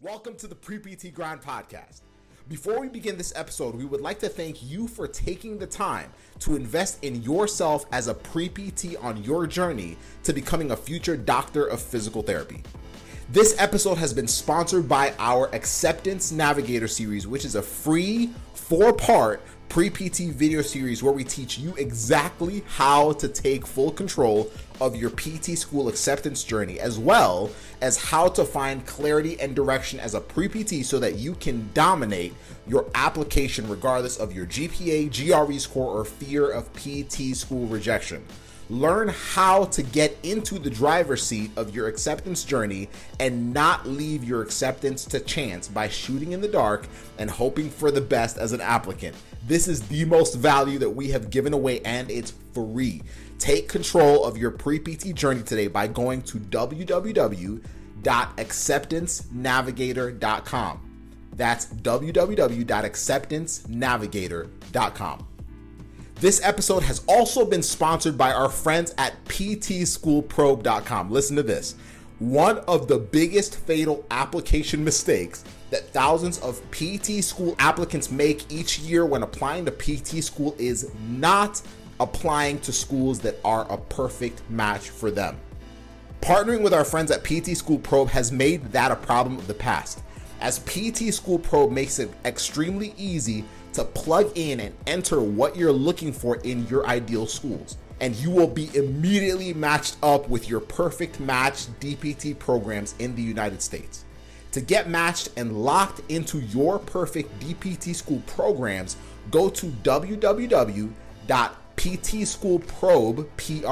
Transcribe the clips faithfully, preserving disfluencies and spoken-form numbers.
Welcome to the Pre-P T Grind Podcast. Before we begin this episode, we would like to thank you for taking the time to invest in yourself as a pre-P T on your journey to becoming a future doctor of physical therapy. This episode has been sponsored by our Acceptance Navigator series, which is a free four-part pre-P T video series where we teach you exactly how to take full control of your P T school acceptance journey, as well as how to find clarity and direction as a pre-P T so that you can dominate your application regardless of your G P A, G R E score, or fear of P T school rejection. Learn how to get into the driver's seat of your acceptance journey and not leave your acceptance to chance by shooting in the dark and hoping for the best as an applicant. This is the most value that we have given away, and it's free. Take control of your pre-P T journey today by going to w w w dot acceptance navigator dot com. That's w w w dot acceptance navigator dot com. This episode has also been sponsored by our friends at P T school probe dot com. Listen to this. One of the biggest fatal application mistakes that thousands of P T school applicants make each year when applying to P T school is not applying to schools that are a perfect match for them. Partnering with our friends at P T School Probe has made that a problem of the past, as P T School Probe makes it extremely easy to plug in and enter what you're looking for in your ideal schools, and you will be immediately matched up with your perfect match D P T programs in the United States. To get matched and locked into your perfect D P T school programs, go to w w w dot p t school probe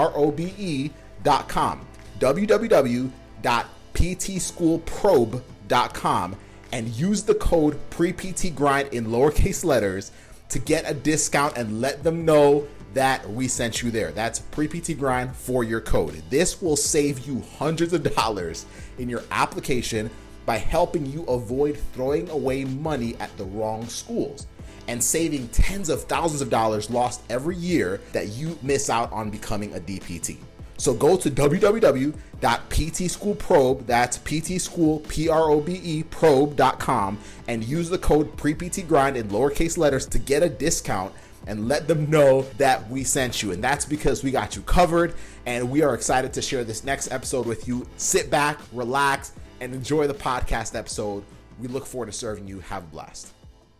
dot com, w w w dot p t school probe dot com, and use the code PREPTGrind in lowercase letters to get a discount and let them know that we sent you there. That's PREPTGrind for your code. This will save you hundreds of dollars in your application by helping you avoid throwing away money at the wrong schools and saving tens of thousands of dollars lost every year that you miss out on becoming a D P T. So go to w w w dot p t school probe, that's P T school, P R O B E, probe dot com, and use the code PREPTGrind in lowercase letters to get a discount and let them know that we sent you. And that's because we got you covered, and we are excited to share this next episode with you. Sit back, relax, and enjoy the podcast episode. We look forward to serving you. Have a blast.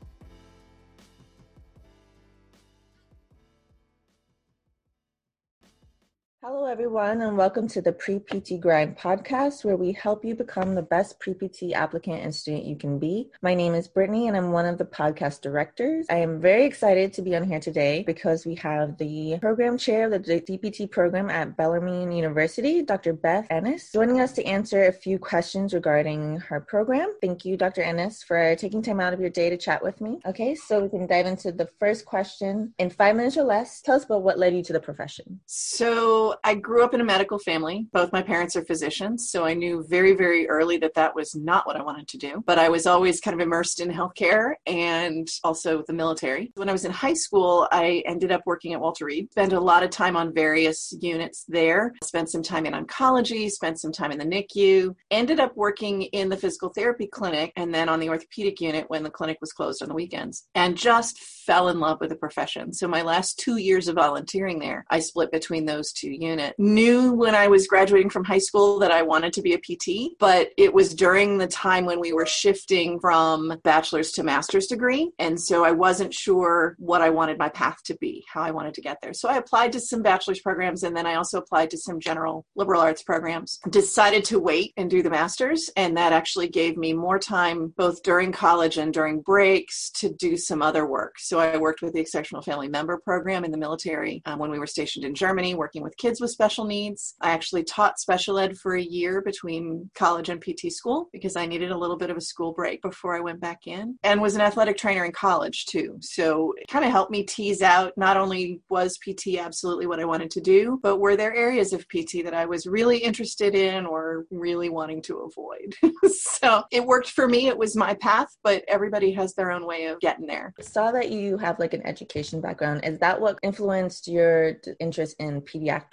Hello, everyone, and welcome to the Pre-P T Grind Podcast, where we help you become the best pre-P T applicant and student you can be. My name is Brittany, and I'm one of the podcast directors. I am very excited to be on here today because we have the program chair of the D P T program at Bellarmine University, Doctor Beth Ennis, joining us to answer a few questions regarding her program. Thank you, Doctor Ennis, for taking time out of your day to chat with me. Okay, so we can dive into the first question in five minutes or less. Tell us about what led you to the profession. So I grew up in a medical family. Both my parents are physicians, so I knew very, very early that that was not what I wanted to do. But I was always kind of immersed in healthcare and also the military. When I was in high school, I ended up working at Walter Reed. Spent a lot of time on various units there. Spent some time in oncology, spent some time in the N I C U. Ended up working in the physical therapy clinic and then on the orthopedic unit when the clinic was closed on the weekends. And just fell in love with the profession. So my last two years of volunteering there, I split between those two units. Knew when I was graduating from high school that I wanted to be a P T, but it was during the time when we were shifting from bachelor's to master's degree. And so I wasn't sure what I wanted my path to be, how I wanted to get there. So I applied to some bachelor's programs, and then I also applied to some general liberal arts programs. Decided to wait and do the master's, and that actually gave me more time both during college and during breaks to do some other work. So I worked with the Exceptional Family Member Program in the military um, when we were stationed in Germany, working with kids with special needs. I actually taught special ed for a year between college and P T school because I needed a little bit of a school break before I went back in, and was an athletic trainer in college too. So it kind of helped me tease out, not only was P T absolutely what I wanted to do, but were there areas of P T that I was really interested in or really wanting to avoid. So it worked for me. It was my path, but everybody has their own way of getting there. I saw that you have like an education background. Is that what influenced your interest in pediatrics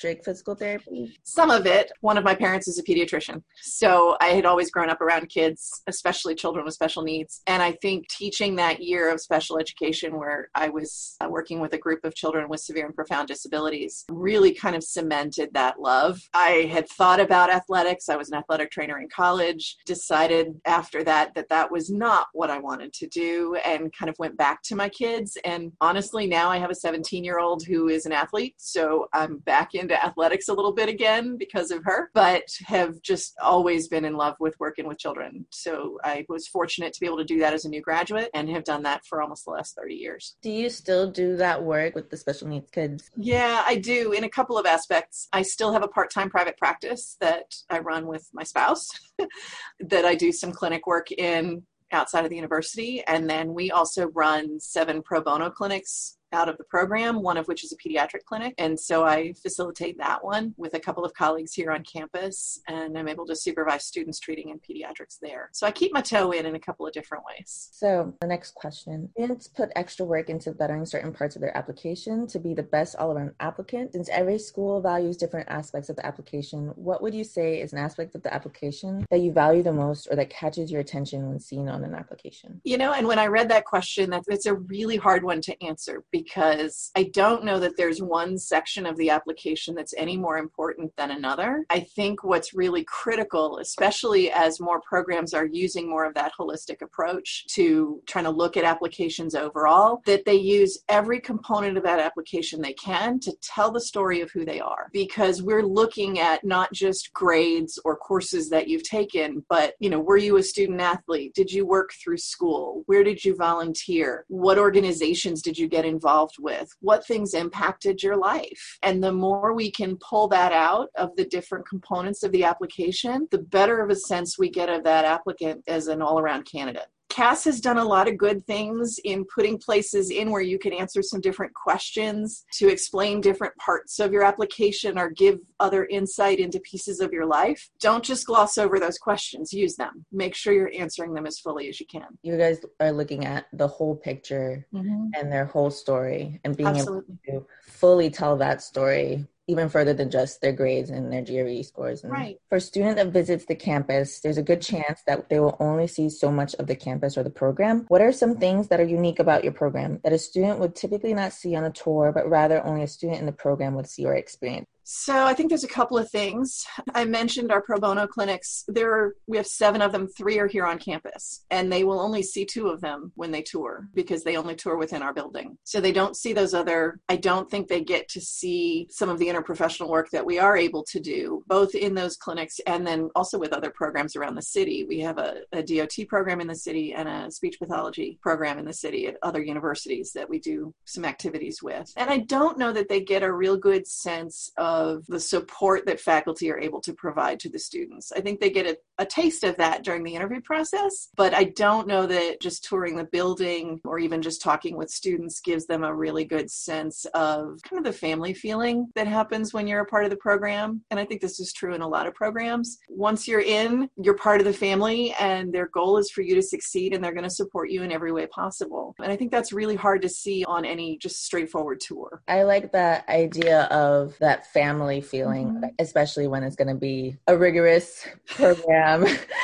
pediatric physical therapy? Some of it. One of my parents is a pediatrician. So I had always grown up around kids, especially children with special needs. And I think teaching that year of special education where I was uh, working with a group of children with severe and profound disabilities really kind of cemented that love. I had thought about athletics. I was an athletic trainer in college, decided after that that that was not what I wanted to do, and kind of went back to my kids. And honestly, now I have a seventeen-year-old who is an athlete. So I'm back into athletics a little bit again because of her, but have just always been in love with working with children. So I was fortunate to be able to do that as a new graduate and have done that for almost the last thirty years. Do you still do that work with the special needs kids? Yeah, I do in a couple of aspects. I still have a part-time private practice that I run with my spouse that I do some clinic work in outside of the university. And then we also run seven pro bono clinics out of the program, one of which is a pediatric clinic. And so I facilitate that one with a couple of colleagues here on campus, and I'm able to supervise students treating in pediatrics there. So I keep my toe in in a couple of different ways. So the next question, students put extra work into bettering certain parts of their application to be the best all-around applicant. Since every school values different aspects of the application, what would you say is an aspect of the application that you value the most or that catches your attention when seen on an application? You know, and when I read that question, that it's a really hard one to answer, because I don't know that there's one section of the application that's any more important than another. I think what's really critical, especially as more programs are using more of that holistic approach to trying to look at applications overall, that they use every component of that application they can to tell the story of who they are. Because we're looking at not just grades or courses that you've taken, but, you know, were you a student athlete? Did you work through school? Where did you volunteer? What organizations did you get involved with? What things impacted your life? And the more we can pull that out of the different components of the application, the better of a sense we get of that applicant as an all-around candidate. Cass has done a lot of good things in putting places in where you can answer some different questions to explain different parts of your application or give other insight into pieces of your life. Don't just gloss over those questions. Use them. Make sure you're answering them as fully as you can. You guys are looking at the whole picture mm-hmm. and their whole story and being Absolutely. able to fully tell that story even further than just their grades and their G R E scores. And right. For a student that visits the campus, there's a good chance that they will only see so much of the campus or the program. What are some things that are unique about your program that a student would typically not see on a tour, but rather only a student in the program would see or experience? So I think there's a couple of things. I mentioned our pro bono clinics. There are, we have seven of them. Three are here on campus, and they will only see two of them when they tour because they only tour within our building. So they don't see those other, I don't think they get to see some of the interprofessional work that we are able to do, both in those clinics and then also with other programs around the city. We have a, a D O T program in the city and a speech pathology program in the city at other universities that we do some activities with. And I don't know that they get a real good sense of of the support that faculty are able to provide to the students. I think they get a, a taste of that during the interview process, but I don't know that just touring the building or even just talking with students gives them a really good sense of kind of the family feeling that happens when you're a part of the program. And I think this is true in a lot of programs. Once you're in, you're part of the family, and their goal is for you to succeed, and they're going to support you in every way possible. And I think that's really hard to see on any just straightforward tour. I like that idea of that family family feeling, mm-hmm. especially when it's going to be a rigorous program.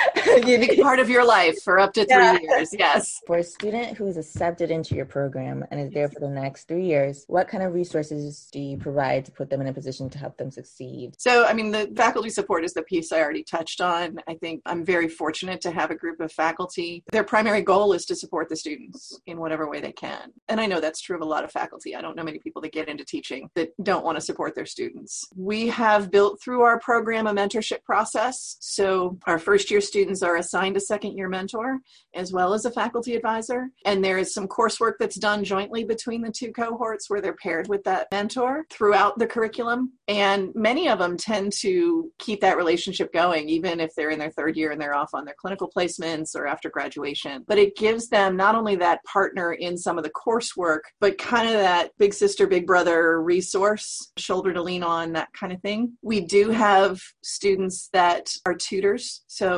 A big part of your life for up to three yeah. years, yes. For a student who is accepted into your program and is there for the next three years, what kind of resources do you provide to put them in a position to help them succeed? So, I mean, the faculty support is the piece I already touched on. I think I'm very fortunate to have a group of faculty. Their primary goal is to support the students in whatever way they can. And I know that's true of a lot of faculty. I don't know many people that get into teaching that don't want to support their students. We have built through our program a mentorship process. So our first year students are assigned a second year mentor as well as a faculty advisor. And there is some coursework that's done jointly between the two cohorts where they're paired with that mentor throughout the curriculum. And many of them tend to keep that relationship going, even if they're in their third year and they're off on their clinical placements or after graduation. But it gives them not only that partner in some of the coursework, but kind of that big sister, big brother resource, shoulder to lean on, that kind of thing. We do have students that are tutors. So for our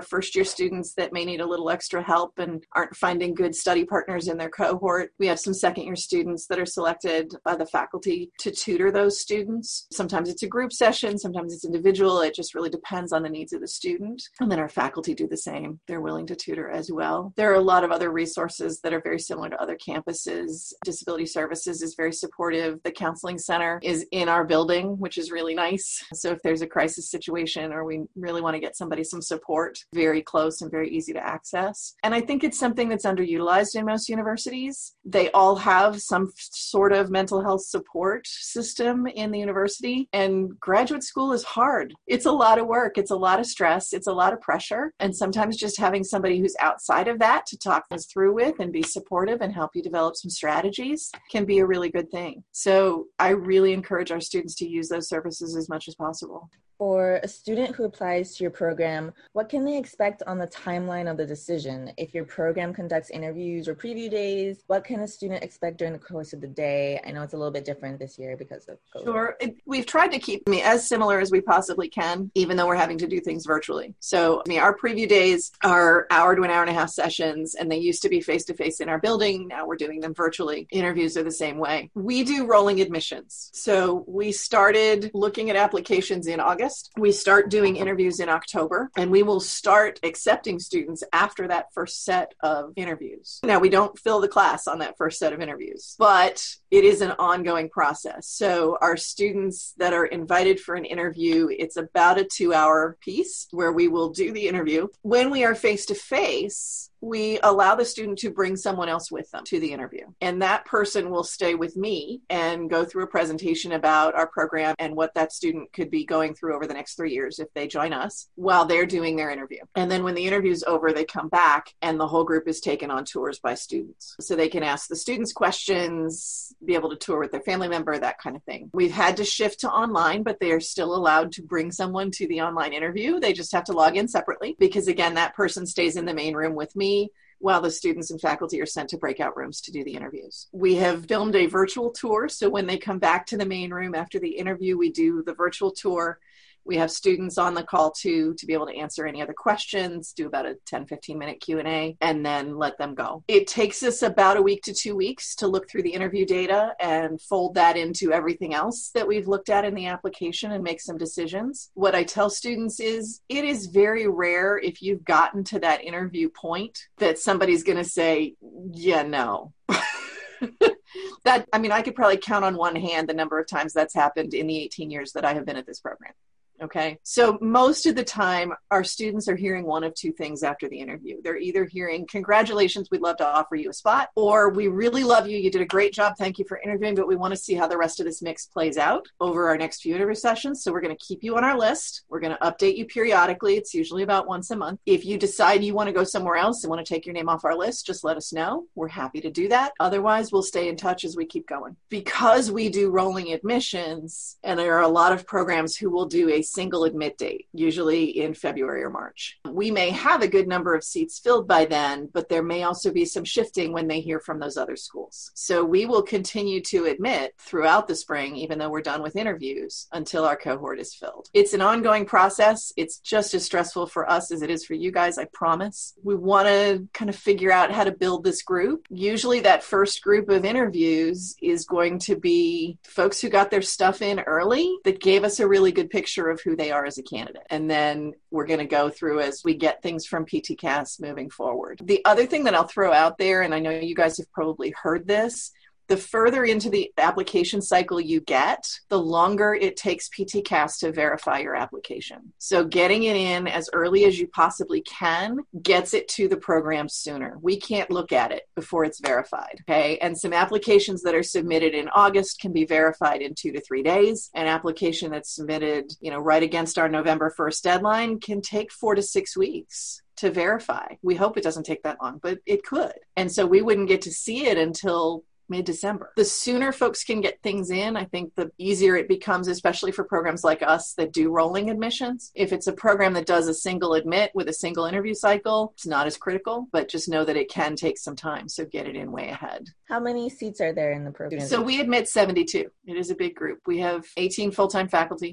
first year students that may need a little extra help and aren't finding good study partners in their cohort. We have some second year students that are selected by the faculty to tutor those students. Sometimes it's a group session, sometimes it's individual. It just really depends on the needs of the student. And then our faculty do the same. They're willing to tutor as well. There are a lot of other resources that are very similar to other campuses. Disability Services is very supportive. The Counseling Center is in our building, which is really nice. So if there's a crisis situation or we really want to get somebody some support, very close and very easy to access. And I think it's something that's underutilized in most universities. They all have some sort of mental health support system in the university, and graduate school is hard. It's a lot of work. It's a lot of stress. It's a lot of pressure. And sometimes just having somebody who's outside of that to talk things through with and be supportive and help you develop some strategies can be a really good thing. So I really encourage our students to use those services as much as possible. For a student who applies to your program, what can they expect on the timeline of the decision? If your program conducts interviews or preview days, what can a student expect during the course of the day? I know it's a little bit different this year because of COVID. Sure. It, we've tried to keep me as similar as we possibly can, even though we're having to do things virtually. So I mean, our preview days are hour to an hour and a half sessions, and they used to be face-to-face in our building. Now we're doing them virtually. Interviews are the same way. We do rolling admissions. So we started looking at applications in August. We start doing interviews in October, and we will start accepting students after that first set of interviews. Now, we don't fill the class on that first set of interviews, but it is an ongoing process. So our students that are invited for an interview, it's about a two-hour piece where we will do the interview. When we are face-to-face, we allow the student to bring someone else with them to the interview. And that person will stay with me and go through a presentation about our program and what that student could be going through over the next three years if they join us while they're doing their interview. And then when the interview's over, they come back and the whole group is taken on tours by students. So they can ask the students questions, be able to tour with their family member, that kind of thing. We've had to shift to online, but they are still allowed to bring someone to the online interview. They just have to log in separately because, again, that person stays in the main room with me while the students and faculty are sent to breakout rooms to do the interviews. We have filmed a virtual tour, so when they come back to the main room after the interview, we do the virtual tour. We have students on the call too to be able to answer any other questions, do about a ten, fifteen minute Q and A, and then let them go. It takes us about a week to two weeks to look through the interview data and fold that into everything else that we've looked at in the application and make some decisions. What I tell students is it is very rare if you've gotten to that interview point that somebody's going to say, yeah, no. That, I mean, I could probably count on one hand the number of times that's happened in the eighteen years that I have been at this program. Okay. So most of the time, our students are hearing one of two things after the interview. They're either hearing, congratulations, we'd love to offer you a spot, or we really love you. You did a great job. Thank you for interviewing, but we want to see how the rest of this mix plays out over our next few interview sessions. So we're going to keep you on our list. We're going to update you periodically. It's usually about once a month. If you decide you want to go somewhere else and want to take your name off our list, just let us know. We're happy to do that. Otherwise, we'll stay in touch as we keep going. Because we do rolling admissions, and there are a lot of programs who will do a single admit date, usually in February or March. We may have a good number of seats filled by then, but there may also be some shifting when they hear from those other schools. So we will continue to admit throughout the spring, even though we're done with interviews, until our cohort is filled. It's an ongoing process. It's just as stressful for us as it is for you guys, I promise. We want to kind of figure out how to build this group. Usually that first group of interviews is going to be folks who got their stuff in early that gave us a really good picture of who they are as a candidate. And then we're going to go through as we get things from P T C A S moving forward. The other thing that I'll throw out there, and I know you guys have probably heard this, the further into the application cycle you get, the longer it takes P T C A S to verify your application. So getting it in as early as you possibly can gets it to the program sooner. We can't look at it before it's verified, okay? And some applications that are submitted in August can be verified in two to three days. An application that's submitted, you know, right against our November first deadline can take four to six weeks to verify. We hope it doesn't take that long, but it could. And so we wouldn't get to see it until mid-December. The sooner folks can get things in, I think the easier it becomes, especially for programs like us that do rolling admissions. If it's a program that does a single admit with a single interview cycle, it's not as critical, but just know that it can take some time. So get it in way ahead. How many seats are there in the program? So we admit seventy-two. It is a big group. We have eighteen full-time faculty,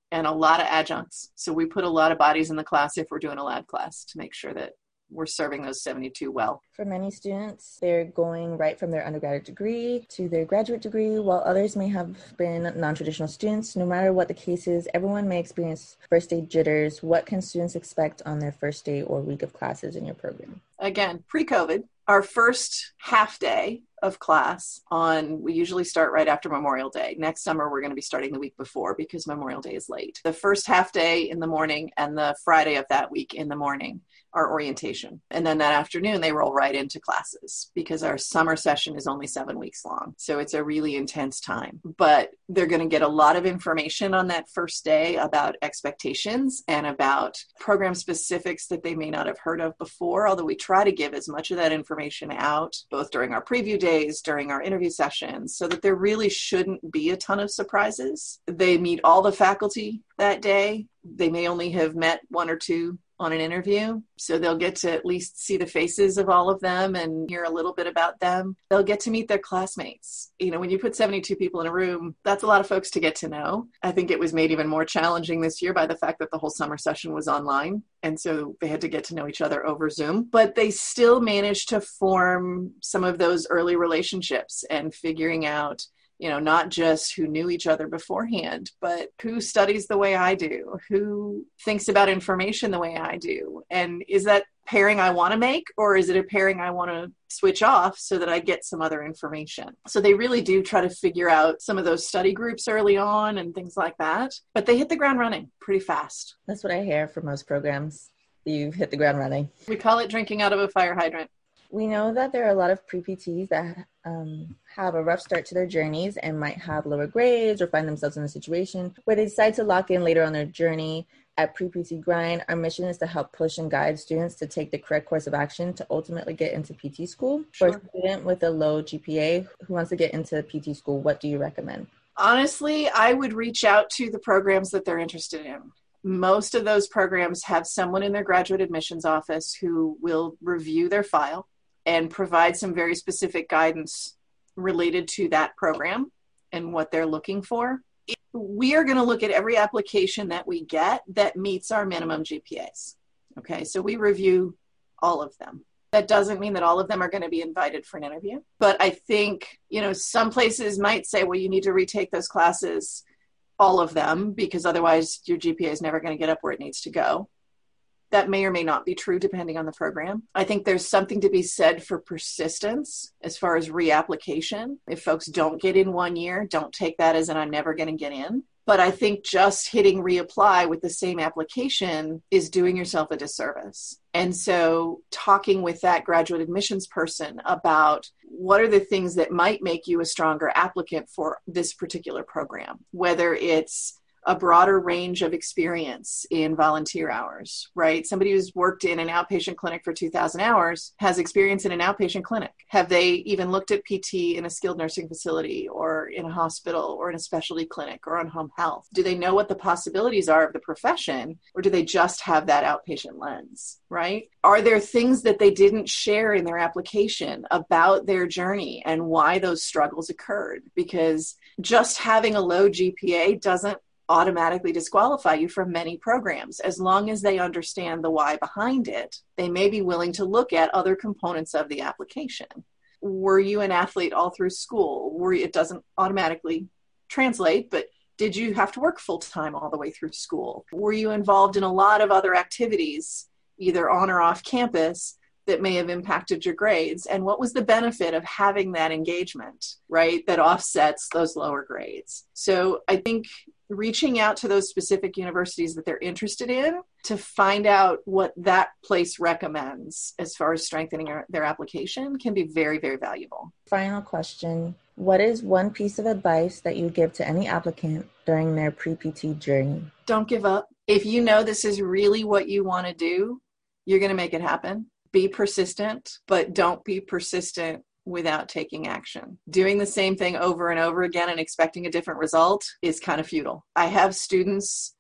and a lot of adjuncts. So we put a lot of bodies in the class if we're doing a lab class to make sure that we're serving those seventy-two well. For many students, they're going right from their undergraduate degree to their graduate degree, while others may have been non-traditional students. No matter what the case is, everyone may experience first day jitters. What can students expect on their first day or week of classes in your program? Again, pre-COVID, our first half day of class on, we usually start right after Memorial Day. Next summer, we're going to be starting the week before because Memorial Day is late. The first half day in the morning and the Friday of that week in the morning are orientation. And then that afternoon, they roll right into classes because our summer session is only seven weeks long. So it's a really intense time. But they're going to get a lot of information on that first day about expectations and about program specifics that they may not have heard of before, although we try to give as much of that information out, both during our preview days, during our interview sessions, so that there really shouldn't be a ton of surprises. They meet all the faculty that day. They may only have met one or two on an interview. So they'll get to at least see the faces of all of them and hear a little bit about them. They'll get to meet their classmates. You know, when you put seventy-two people in a room, that's a lot of folks to get to know. I think it was made even more challenging this year by the fact that the whole summer session was online. And so they had to get to know each other over Zoom, but they still managed to form some of those early relationships and figuring out, you know, not just who knew each other beforehand, but who studies the way I do, who thinks about information the way I do. And is that pairing I want to make, or is it a pairing I want to switch off so that I get some other information? So they really do try to figure out some of those study groups early on and things like that, but they hit the ground running pretty fast. That's what I hear from most programs. You've hit the ground running. We call it drinking out of a fire hydrant. We know that there are a lot of pre-P Ts that um, have a rough start to their journeys and might have lower grades or find themselves in a situation where they decide to lock in later on their journey. At Pre-P T Grind, our mission is to help push and guide students to take the correct course of action to ultimately get into P T school. Sure. For a student with a low G P A who wants to get into P T school, what do you recommend? Honestly, I would reach out to the programs that they're interested in. Most of those programs have someone in their graduate admissions office who will review their file and provide some very specific guidance related to that program and what they're looking for. We are going to look at every application that we get that meets our minimum G P As. Okay, so we review all of them. That doesn't mean that all of them are going to be invited for an interview. But I think, you know, some places might say, well, you need to retake those classes, all of them, because otherwise your G P A is never going to get up where it needs to go. That may or may not be true depending on the program. I think there's something to be said for persistence as far as reapplication. If folks don't get in one year, don't take that as an I'm never going to get in. But I think just hitting reapply with the same application is doing yourself a disservice. And so talking with that graduate admissions person about what are the things that might make you a stronger applicant for this particular program, whether it's a broader range of experience in volunteer hours, right? Somebody who's worked in an outpatient clinic for two thousand hours has experience in an outpatient clinic. Have they even looked at P T in a skilled nursing facility or in a hospital or in a specialty clinic or on home health? Do they know what the possibilities are of the profession, or do they just have that outpatient lens, right? Are there things that they didn't share in their application about their journey and why those struggles occurred? Because just having a low G P A doesn't automatically disqualify you from many programs. As long as they understand the why behind it, they may be willing to look at other components of the application. Were you an athlete all through school? Were you, it doesn't automatically translate, but did you have to work full-time all the way through school? Were you involved in a lot of other activities, either on or off campus, that may have impacted your grades? And what was the benefit of having that engagement, right, that offsets those lower grades? So I think reaching out to those specific universities that they're interested in to find out what that place recommends as far as strengthening our, their application can be very, very valuable. Final question. What is one piece of advice that you give to any applicant during their pre-P T journey? Don't give up. If you know this is really what you want to do, you're going to make it happen. Be persistent, but don't be persistent without taking action. Doing the same thing over and over again and expecting a different result is kind of futile. I have students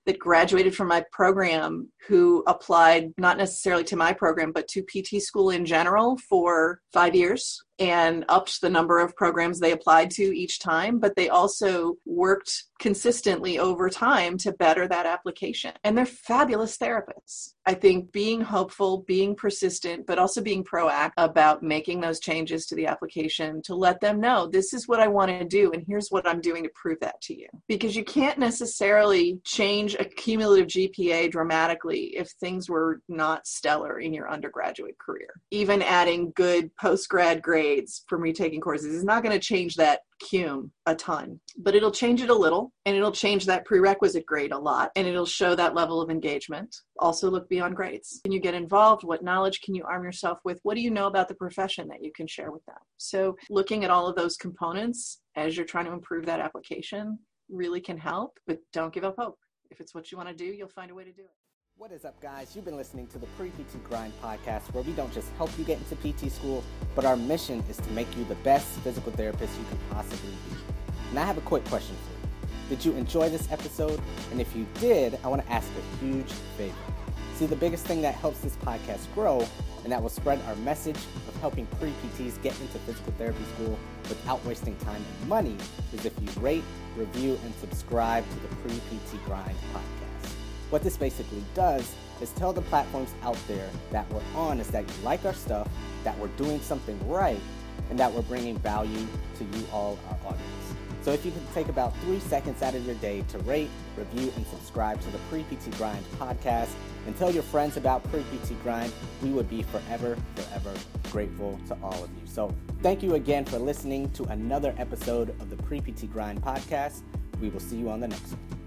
that graduated from my program who applied not necessarily to my program, but to P T school in general for five years and upped the number of programs they applied to each time. But they also worked consistently over time to better that application. And they're fabulous therapists. I think being hopeful, being persistent, but also being proactive about making those changes to the application to let them know this is what I want to do and here's what I'm doing to prove that to you. Because you can't necessarily change a cumulative G P A dramatically if things were not stellar in your undergraduate career. Even adding good post-grad grades from retaking courses is not going to change that cum a ton, but it'll change it a little, and it'll change that prerequisite grade a lot, and it'll show that level of engagement. Also look beyond grades. Can you get involved? What knowledge can you arm yourself with? What do you know about the profession that you can share with them? So looking at all of those components as you're trying to improve that application really can help, but don't give up hope. If it's what you want to do, you'll find a way to do it. What is up, guys? You've been listening to the Pre-P T Grind podcast, where we don't just help you get into P T school, but our mission is to make you the best physical therapist you can possibly be. And I have a quick question for you. Did you enjoy this episode? And if you did, I want to ask a huge favor. See, the biggest thing that helps this podcast grow and that will spread our message of helping pre-P Ts get into physical therapy school without wasting time and money is if you rate, review, and subscribe to the Pre-P T Grind podcast. What this basically does is tell the platforms out there that we're on is that you like our stuff, that we're doing something right, and that we're bringing value to you all, our audience. So if you can take about three seconds out of your day to rate, review, and subscribe to the Pre-P T Grind podcast and tell your friends about Pre-P T Grind, we would be forever, forever grateful to all of you. So thank you again for listening to another episode of the Pre-P T Grind podcast. We will see you on the next one.